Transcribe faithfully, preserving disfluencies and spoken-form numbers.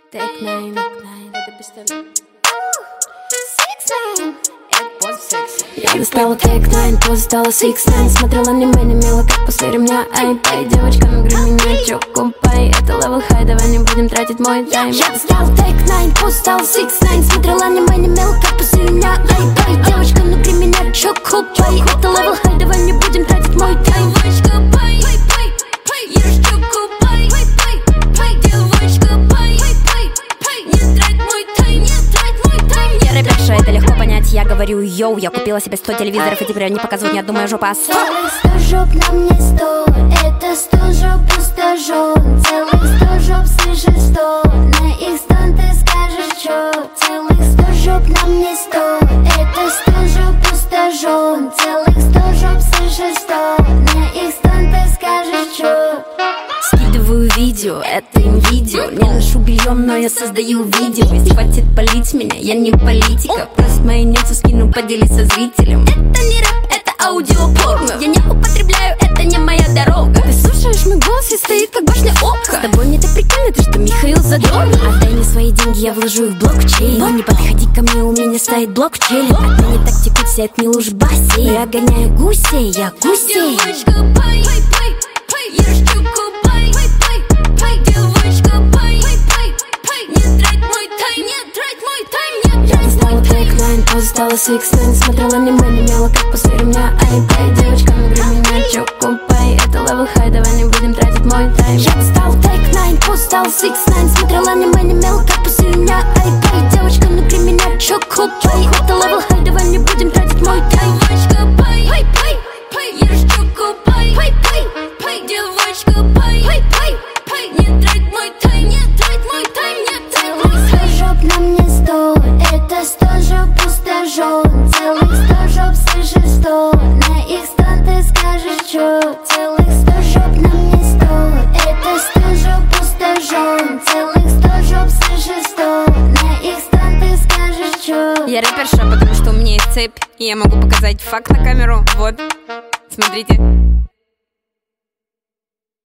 Take nine, это пистолет. Six nine, это пост секс. Я достала Take nine, поза стала Six nine. Смотрела аниме, не мило, как после ремня. Ай, пай, девочка, ну грей меня, чё, купай. Это level high, давай не будем тратить мой тайм. Я достала Take nine, поза стала Six nine. Смотрела аниме, не мило, как после ремня. Ай, пай, девочка, ну грей меня, чё, купай. Это level high, давай не будем тратить мой тайм. Девочка, пай, пай, пай, пай, ешь, чё, купай. Пай, пай, пай, девочка, пай, пай, пай, пай, не трать мой тайм, не трать мой тайм. Я рэперша, это легко понять, я говорю йоу. Я купила себе сто телевизоров, и теперь они показывают не одну мою жопу, а сто. Целых сто жоп на мне сто, это сто жоп пустожен. Целых сто жоп, слышишь, сто, на их стан ты скажешь чё. Целых сто жоп на мне сто, это сто жоп пустожен. Целых сто жоп, слышишь, сто, на их стан ты скажешь чё. Скидываю видео, это им видео. Не ношу бельем, но я создаю видимость. Хватит палить меня, я не политика. Просто майонезу скину, поделись со зрителем. Это не рэп, это аудиопорно. Я не употребляю, это не моя дорога. Ты слушаешь мой голос и стоит как башня опка. С тобой мне так прикольно, ты что, Михаил Задорнов? Отдай мне свои деньги, я вложу их в блокчейн. Но не подходи ко мне, у меня стоит блокчейн. От меня так текут все отмелушь бассейн. Я гоняю гусей, я гусей. Девочка, пай, пай, пай, пай, ешь чуку, пай, пай, пай, пай, девочка, пай, пай, пай, пай, не трать мой тайм, не трать мой тайм, не трать. Я достала Take nine, поза стала Six nine. Смотрела аниме, не мело, как после ремня. Ай, пай, девочка, ну грей меня, чё, купай. Это level high, давай не будем тратить мой тайм. Я достала Take nine, поза стала Six nine. Смотрела аниме, не мело, как после ремня. Ай, пай, девочка, ну грей меня, чё, купай. Это level high, давай не будем тратить мой тайм. Девочка, пай, пай, пай, пай, ешь чуку, пай, пай, пай, пай, девочка, пай, пай, пай, пай, не трать мой тайм, не трать мой тайм, не трать мой тайм. Сто жоп на мне сто, это сто жоп пустожен. Целых сто жоп, слышишь, сто, на их стан ты скажешь чё. Целых сто жоп на мне сто, это сто жоп пустожен. Целых сто жоп, слышишь, сто, на их стан ты скажешь чё. Я рэперша, потому что у меня есть цепь, и я могу показать факт на камеру. Вот, смотрите.